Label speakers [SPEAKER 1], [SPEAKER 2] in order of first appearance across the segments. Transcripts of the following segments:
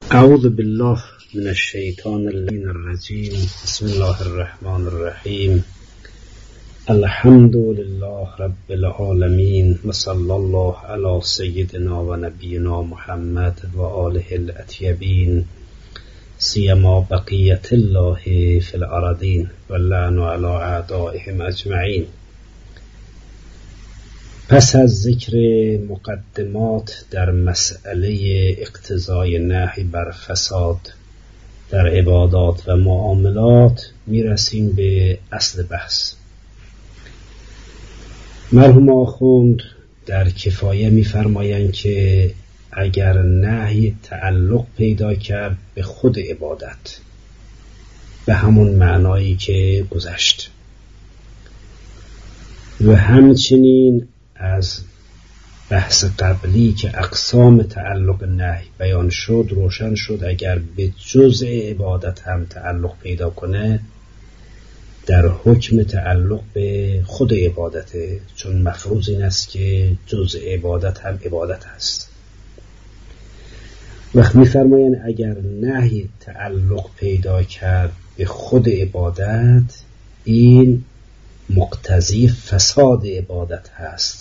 [SPEAKER 1] اعوذ بالله من الشیطان الرجیم. بسم الله الرحمن الرحیم. الحمد لله رب العالمین و صلی الله علی سیدنا و نبینا محمد و آله الاطیبین سیما بقیت الله فی الارضین و اللعن علی اعدائهم اجمعین. پس از ذکر مقدمات در مسئله اقتضای نهی بر فساد در عبادات و معاملات میرسیم به اصل بحث. مرحوم آخوند در کفایه میفرمایند که اگر نهی تعلق پیدا کرد به خود عبادت به همون معنایی که گذشت و همچنین از بحث قبلی که اقسام تعلق نهی بیان شد روشن شد اگر به جزء عبادت هم تعلق پیدا کنه در حکم تعلق به خود عبادته، چون مفروض این است که جزء عبادت هم عبادت هست. وقت می‌فرمایند اگر نهی تعلق پیدا کرد به خود عبادت این مقتضی فساد عبادت هست.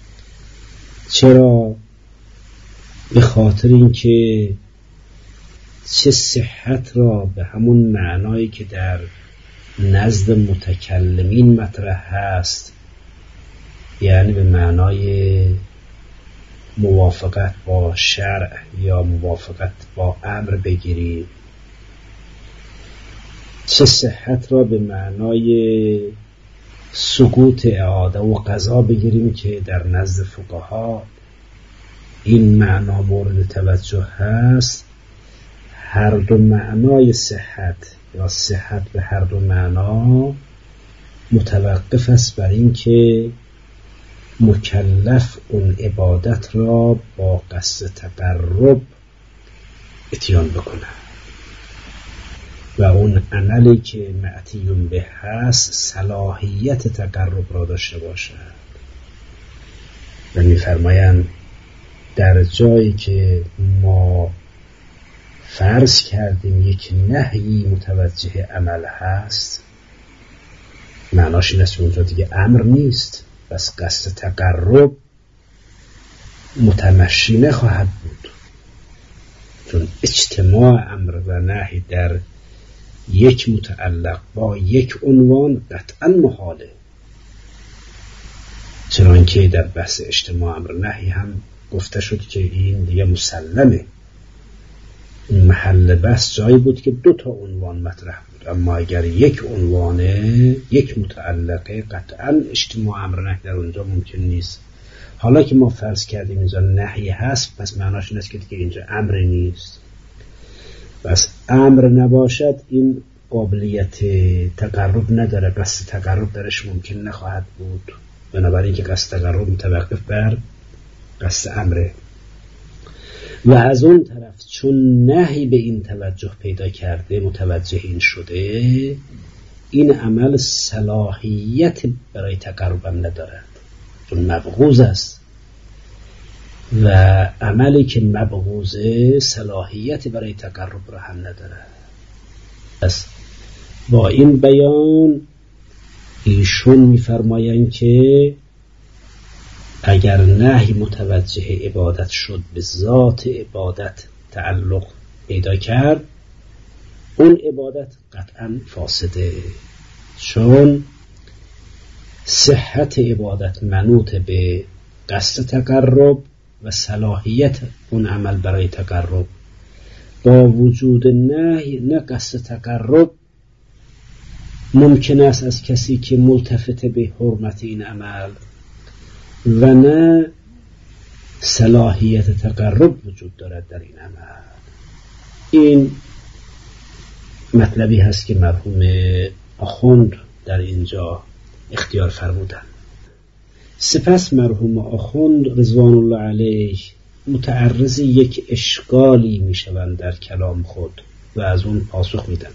[SPEAKER 1] چرا؟ به خاطر اینکه چه صحت را به همون معنایی که در نزد متکلمین مطرح هست، یعنی به معنای موافقت با شرع یا موافقت با امر بگیریم، چه صحت را به معنای سقوط اعاده و قضا بگیریم که در نزد فقها این معنا مورد توجه هست. هر دو معنای صحت یا صحت به هر دو معنا متوقف است بر این که مکلف اون عبادت را با قصد تقرب اتیان بکنه و اون عملی که معتیون به هست صلاحیت تقرب را داشته باشد. و می‌فرمایند در جایی که ما فرض کردیم یک نهی متوجه عمل هست، معناش این است که اونجا دیگه امر نیست، بس قصد تقرب متمشی نخواهد بود، چون اجتماع امر و نهی در یک متعلق با یک عنوان قطعا محاله. چنانکه در بحث اجتماع امر نهی هم گفته شد که این دیگه مسلمه. این محل بحث جایی بود که دو تا عنوان مطرح بود، اما اگر یک عنوانه یک متعلقه قطعا اجتماع امر نهی در اونجا ممکن نیست. حالا که ما فرض کردیم اینجا نهی هست، پس معناش این است که دیگه اینجا امر نیست. بس امر نباشد این قابلیت تقرب نداره، قصد تقرب درش ممکن نخواهد بود، بنابراین که قصد تقرب متوقف بر قصد امره. و از اون طرف چون نهی به این توجه پیدا کرده، متوجه این شده، این عمل صلاحیت برای تقربم ندارد چون مبغوض است و عملی که مبغوضه صلاحیت برای تقرب را هم نداره. پس با این بیان ایشون می‌فرمایند که اگر نهی متوجه عبادت شد به ذات عبادت تعلق پیدا کرد، اون عبادت قطعا فاسده، چون صحت عبادت منوط به قصد تقرب و صلاحیت اون عمل برای تقرب. با وجود نهی نه قصد تقرب ممکن است از کسی که ملتفت به حرمت این عمل و نه صلاحیت تقرب وجود دارد در این عمل. این مطلبی هست که مرحوم آخوند در اینجا اختیار فرمودند. سپس مرحوم آخوند رضوان الله علیه متعرض یک اشکالی میشوند در کلام خود و از اون پاسخ میدن.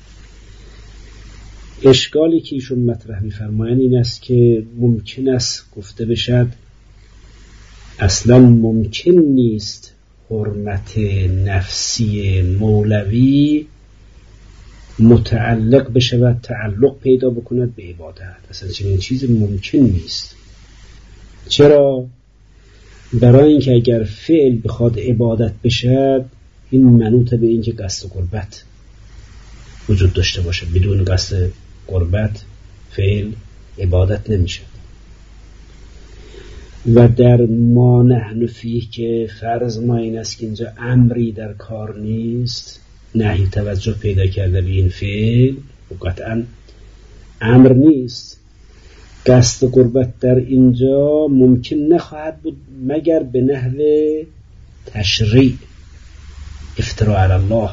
[SPEAKER 1] اشکالی که ایشون مطرح میفرمایند این است که ممکن است گفته بشد اصلا ممکن نیست حرمت نفسی مولوی متعلق بشود، تعلق پیدا بکند به عبادت. اصلا چنین چیزی ممکن نیست. چرا؟ برای اینکه اگر فعل بخواد عبادت بشد، این منوط به اینکه قصد قربت وجود داشته باشه. بدون قصد قربت فعل عبادت نمیشه. و در ما نحن فیه که فرض ما این است که اینجا امری در کار نیست، نهی توجه پیدا کرده به این فعل و قطعا امر نیست. قصد قربت در اینجا ممکن نخواهد بود مگر به نحو تشریع، افتراء علی الله.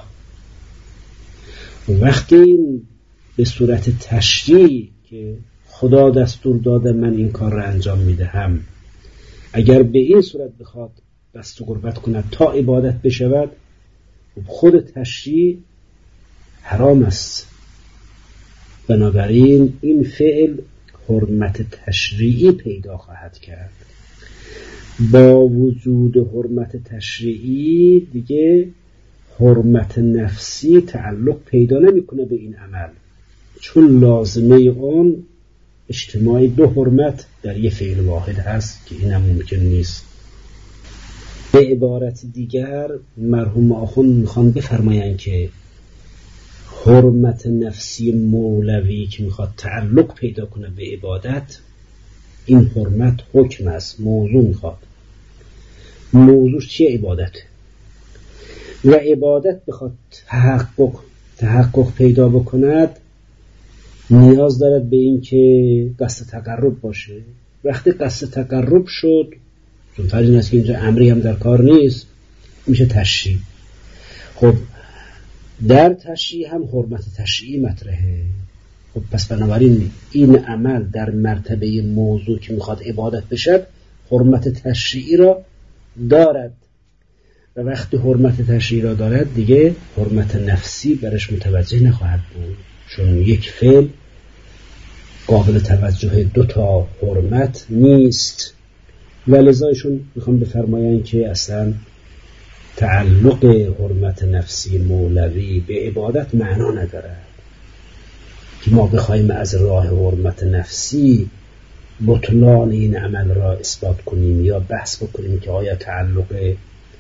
[SPEAKER 1] وقتی به صورت تشریع که خدا دستور داده من این کار را انجام میدهم، اگر به این صورت بخواد قصد قربت کند تا عبادت بشود، خود تشریع حرام است. بنابراین این فعل حرمت تشریعی پیدا خواهد کرد. با وجود حرمت تشریعی دیگه حرمت نفسی تعلق پیدا نمیکنه به این عمل، چون لازمه اون اجتماع دو حرمت در یک فعل واحد هست که این هم ممکن نیست. به عبارت دیگر مرحوم آخوند میخوان بفرمایند که حرمت نفسی مولوی که میخواد تعلق پیدا کنه به عبادت، این حرمت حکم است، موضوع میخواد. موضوع چیه؟ عبادت. و عبادت بخواد تحقق پیدا بکند، نیاز دارد به این که قصد تقرب باشه. وقتی قصد تقرب شد، چون فرض این است که اینجا امری هم در کار نیست، میشه تشریع. خب در تشریع هم حرمت تشریعی مطرحه. خب پس بنابراین این عمل در مرتبه موضوع که میخواد عبادت بشد حرمت تشریعی را دارد، و وقتی حرمت تشریعی را دارد دیگه حرمت نفسی برش متوجه نخواهد بود، چون یک فعل قابل توجه دو تا حرمت نیست. ولذایشون میخوام بفرمایند که اصلا تعلق حرمت نفسی مولوی به عبادت معنا ندارد که ما بخوایم از راه حرمت نفسی بطلان این عمل را اثبات کنیم یا بحث بکنیم که آیا تعلق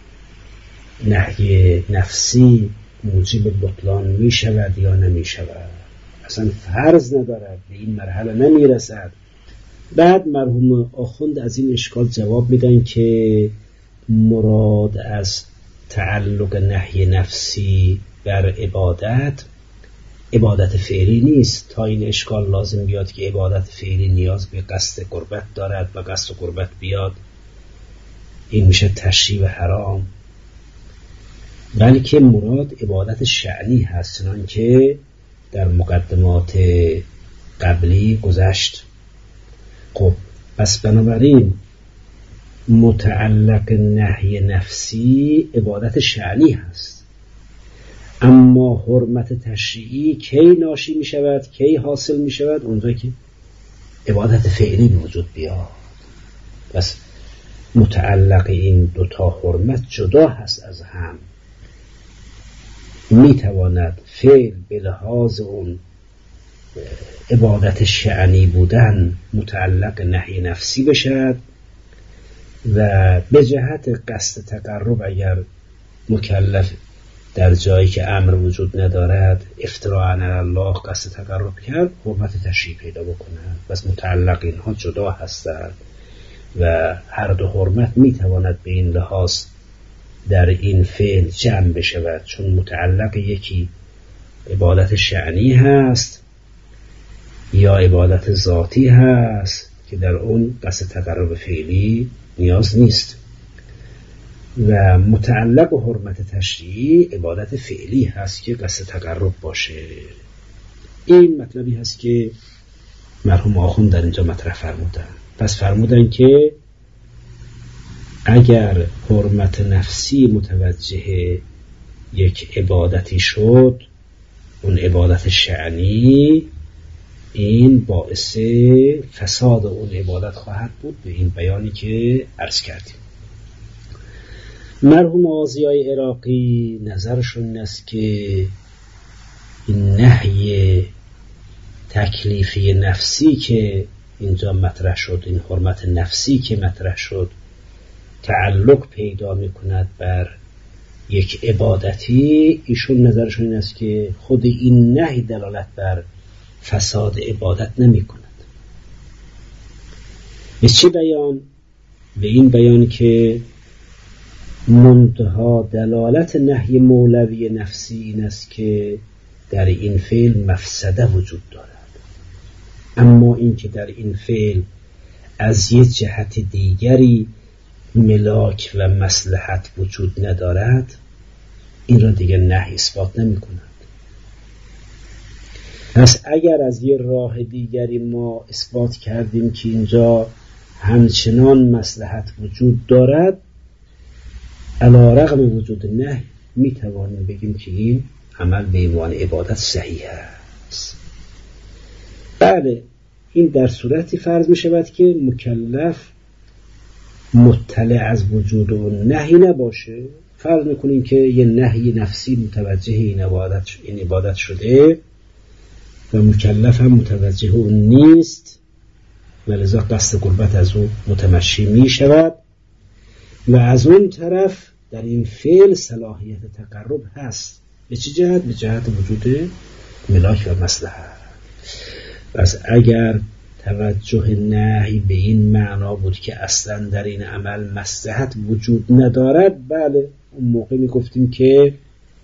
[SPEAKER 1] نهی نفسی موجب بطلان می شود یا نمی شود. اصلا فرض ندارد، به این مرحله نمی رسد. بعد مرحوم آخوند از این اشکال جواب میدن که مراد از تعلق نهی نفسی بر عبادت فعلی نیست. تا این اشکال لازم بیاد که عبادت فعلی نیاز به قصد قربت دارد و قصد قربت بیاد، این میشه تشریع و حرام. بلکه مراد عبادت شأنی هست، چنان که در مقدمات قبلی گذشت. خب پس بنابراین متعلق نهی نفسی عبادت شأنی هست، اما حرمت تشریعی کی ناشی می شود، کی حاصل می شود؟ اونجا که عبادت فعلی موجود بیاد. پس متعلق این دوتا حرمت جدا هست از هم. می تواند فعل به لحاظ اون عبادت شأنی بودن متعلق نهی نفسی بشد و به جهت قصد تقرب اگر مکلف در جایی که امر وجود ندارد افتراء علی الله قصد تقرب کرد، حرمت تشریع پیدا بکنند. پس متعلق اینها جدا هستند و هر دو حرمت می تواند به این لحاظ در این فعل جمع بشود، چون متعلق یکی عبادت شأنی هست یا عبادت ذاتی هست که در اون قصد تقرب فعلی نیاز نیست، و متعلق و حرمت تشریعی عبادت فعلی هست که قصد تقرب باشه. این مطلبی هست که مرحوم آخوند در اینجا مطرح فرمودن. پس فرمودن که اگر حرمت نفسی متوجه یک عبادتی شد، اون عبادت شأنی، این باعث فساد اون عبادت خواهد بود، به این بیانی که عرض کردیم. مرحوم آقای عراقی نظرشون این است که این نهی تکلیفی نفسی که اینجا مطرح شد، این حرمت نفسی که مطرح شد، تعلق پیدا میکند بر یک عبادتی. ایشون نظرشون این است که خود این نهی دلالت بر فساد عبادت نمی کند. به چه بیان؟ به این بیان که منتها دلالت نهی مولوی نفسی این است که در این فعل مفسده وجود دارد، اما این که در این فعل از یک جهت دیگری ملاک و مصلحت وجود ندارد، این را دیگر نهی اثبات نمی کند. پس اگر از یه راه دیگری ما اثبات کردیم که اینجا همچنان مصلحت وجود دارد، علی رغم وجود نهی می توانیم بگیم که این عمل به عنوان عبادت صحیح است. بله، این در صورتی فرض می شود که مکلف مطلع از وجود اون نهی نباشه. فرض میکنیم که یه نهی نفسی متوجه این عبادت شده و مکلف هم متوجه اون نیست و لذا قصد قربت از اون متمشی می شود و از اون طرف در این فعل صلاحیت تقرب هست. به چه جهت؟ به جهت وجود ملاک و مصلحت. پس اگر توجه نهی به این معنا بود که اصلا در این عمل مصلحت وجود ندارد، بله، اون موقع می گفتیم که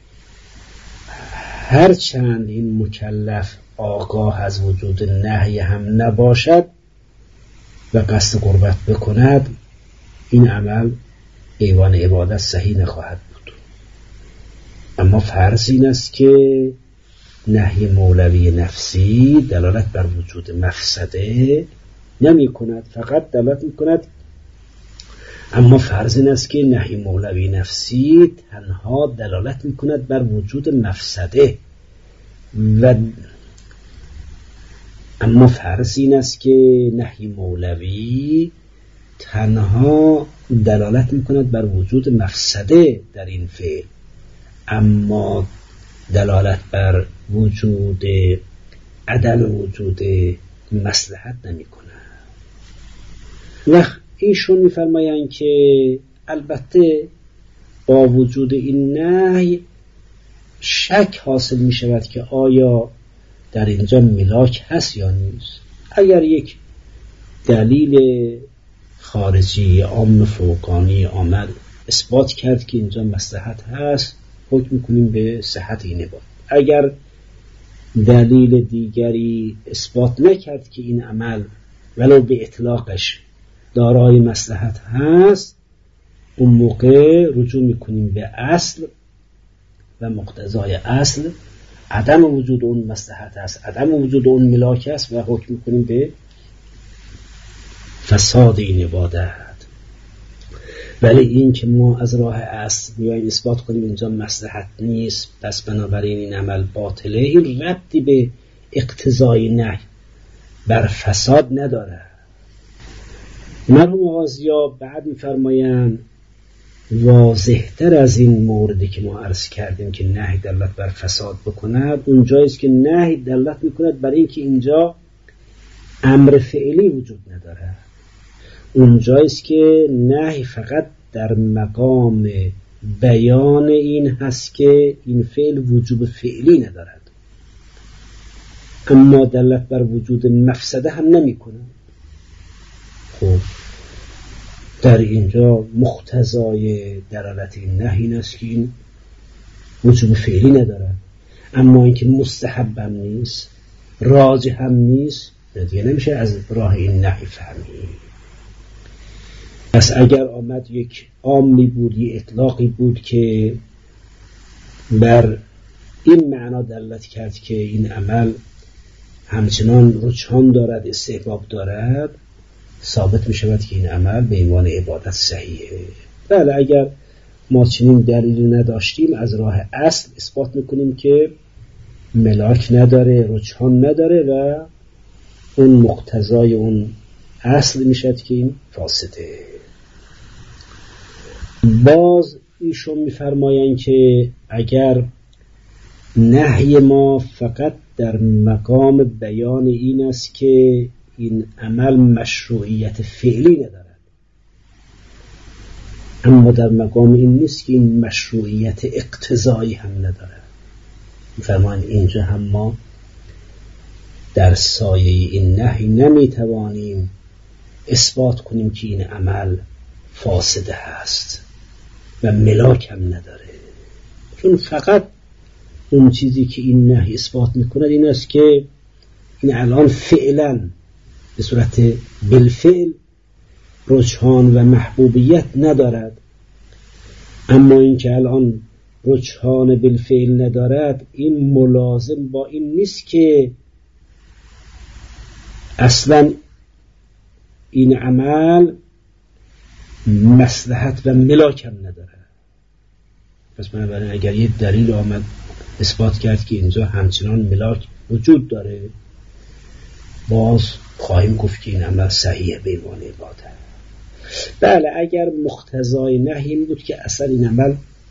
[SPEAKER 1] هرچند این مکلف آگاه از وجود نهی هم نباشد و قصد قربت بکند، این عمل به عنوان عبادت صحیح نخواهد بود. اما فرض این است که نهی مولوی نفسی دلالت بر وجود مفسده نمی کند، فقط دلالت می کند. اما فرض این است که نهی مولوی نفسی تنها دلالت می کند بر وجود مفسده و اما فرض این است که نهی مولوی تنها دلالت می کند بر وجود مفسده در این فعل، اما دلالت بر وجود عدم وجود مصلحت نمی کند. و ایشون می فرمایند که البته با وجود این نهی شک حاصل می شود که آیا در اینجا ملاک هست یا نیست. اگر یک دلیل خارجی عام فوقانی آمد اثبات کرد که اینجا مصلحت هست، حکم میکنیم به صحت این عبادت. اگر دلیل دیگری اثبات نکرد که این عمل ولو به اطلاقش دارای مصلحت هست، اون موقع رجوع میکنیم به اصل و مقتضای اصل عدم وجود اون مصلحت است، عدم وجود اون ملاک است و حکم میکنیم به فساد این عبادت. ولی این که ما از راه اصل بیاییم اثبات کنیم اینجا مصلحت نیست پس بنابراین این عمل باطله، این ربطی به اقتضای نهی بر فساد نداره. مرحوم غازی‌ها بعد می‌فرمایند واضح‌تر از این موردی که ما عرض کردیم که نهی دلالت بر فساد بکند، اونجاییست که نهی دلالت می‌کند برای اینکه اینجا امر فعلی وجود نداره. اونجاییست که نهی فقط در مقام بیان این هست که این فعل وجوب فعلی ندارد، اما دلالت بر وجود مفسده هم نمی کنه. خب در اینجا مقتضای دلالت این نهی این است که این وجوب فعلی ندارد، اما اینکه مستحب هم نیست، راجح هم نیست، دیگه نمیشه از راه این نهی فهمید. پس اگر آمد یک عامی بود، یک اطلاقی بود که بر این معنا دلالت کرد که این عمل همچنان رجحان دارد، استحباب دارد، ثابت می شود که این عمل به عنوان عبادت صحیحه. بله، اگر ما چنین دلیلی نداشتیم از راه اصل اثبات میکنیم که ملاک نداره، رجحان نداره و اون مقتضای اون اصل می شود که این فاسده. باز ایشون میفرمایند که اگر نهی ما فقط در مقام بیان این است که این عمل مشروعیت فعلی ندارد، اما در مقام این نیست که این مشروعیت اقتضایی هم ندارد، میفرمایند اینجا هم ما در سایه این نهی نمیتوانیم اثبات کنیم که این عمل فاسده هست و ملاک هم نداره، چون فقط اون چیزی که این نهی اثبات میکند این است که این الان فعلا به صورت بالفعل رجحان و محبوبیت ندارد، اما این که الان رجحان بالفعل ندارد این ملازم با این نیست که اصلا این عمل مصلحت و ملاک هم نداره. پس بنابراین اگر یه دلیل آمد اثبات کرد که اینجا همچنان ملاک وجود داره، باز خواهیم گفت که این عمل صحیح به عنوان عبادت. بله اگر مقتضای نهی این بود که اصلا این عمل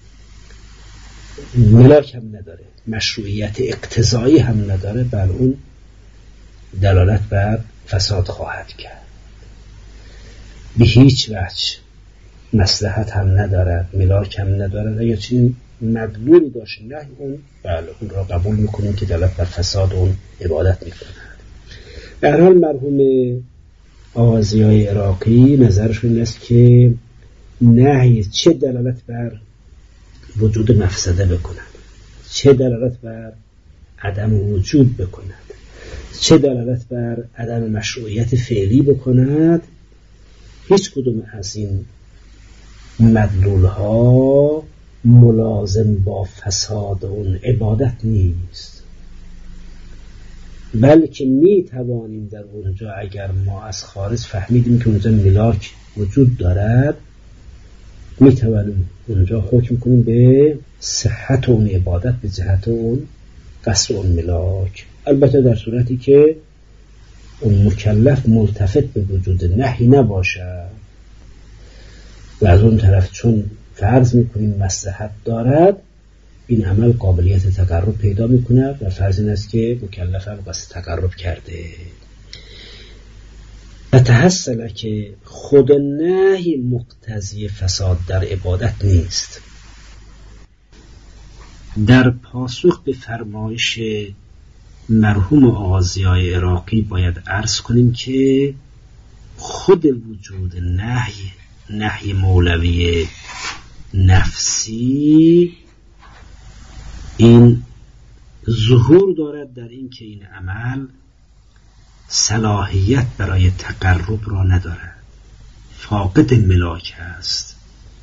[SPEAKER 1] ملاک هم نداره، مشروعیت اقتضایی هم نداره، بله اون دلالت بر فساد خواهد کرد. به هیچ وجه مصلحت هم ندارد، ملاک هم ندارد. اگر چنین مدلولی داشت نه اون بله اون را قبول میکنیم که دلالت بر فساد اون عبادت میکند. در حال مرحوم آغازیای عراقی نظرشون این است که نهی چه دلالت بر وجود مفسده بکند، چه دلالت بر عدم وجود بکند، چه دلالت بر عدم مشروعیت فعلی بکند، هیچ کدوم از این مدلول ها ملازم با فساد اون عبادت نیست، بلکه می توانیم در اونجا اگر ما از خارج فهمیدیم که اونجا ملاک وجود دارد می توانیم اونجا حکم کنیم به صحت اون عبادت به جهت اون قصر اون ملاک، البته در صورتی که اون مکلف ملتفت به وجود نهی نباشد و از اون طرف چون فرض میکنیم مصلحت دارد این عمل قابلیت تقرب پیدا میکند و فرض این است که مکلف هم قصد تقرب کرده. و تحصل که خود نهی مقتضی فساد در عبادت نیست. در پاسخ به فرمایش مرحوم آغازیای عراقی باید عرض کنیم که خود وجود نهی مولوی نفسی این ظهور دارد در این که این عمل صلاحیت برای تقرب را ندارد، فاقد ملاک است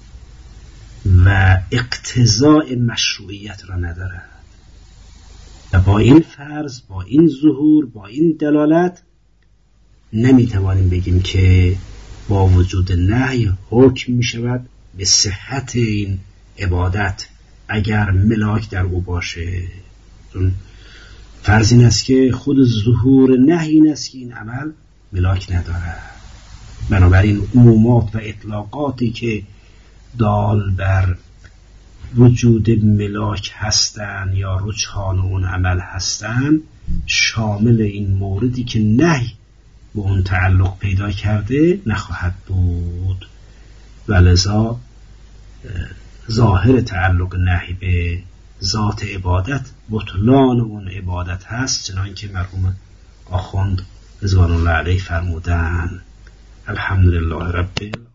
[SPEAKER 1] و اقتضاء مشروعیت را ندارد و با این فرض، با این ظهور، با این دلالت نمیتوانیم بگیم که با وجود نهی حکم می شود به صحت این عبادت اگر ملاک در او باشه. فرض این است که خود ظهور نهی این است که این عمل ملاک نداره، بنابراین عمومات و اطلاقاتی که دال بر وجود ملاک هستند یا رجحان اون عمل هستند شامل این موردی که نهی به اون تعلق پیدا کرده نخواهد بود و لذا ظاهر تعلق نهی به ذات عبادت بطلان اون عبادت هست، چنانکه مرحوم آخوند رضوان الله علیه فرمودن. الحمدلله رب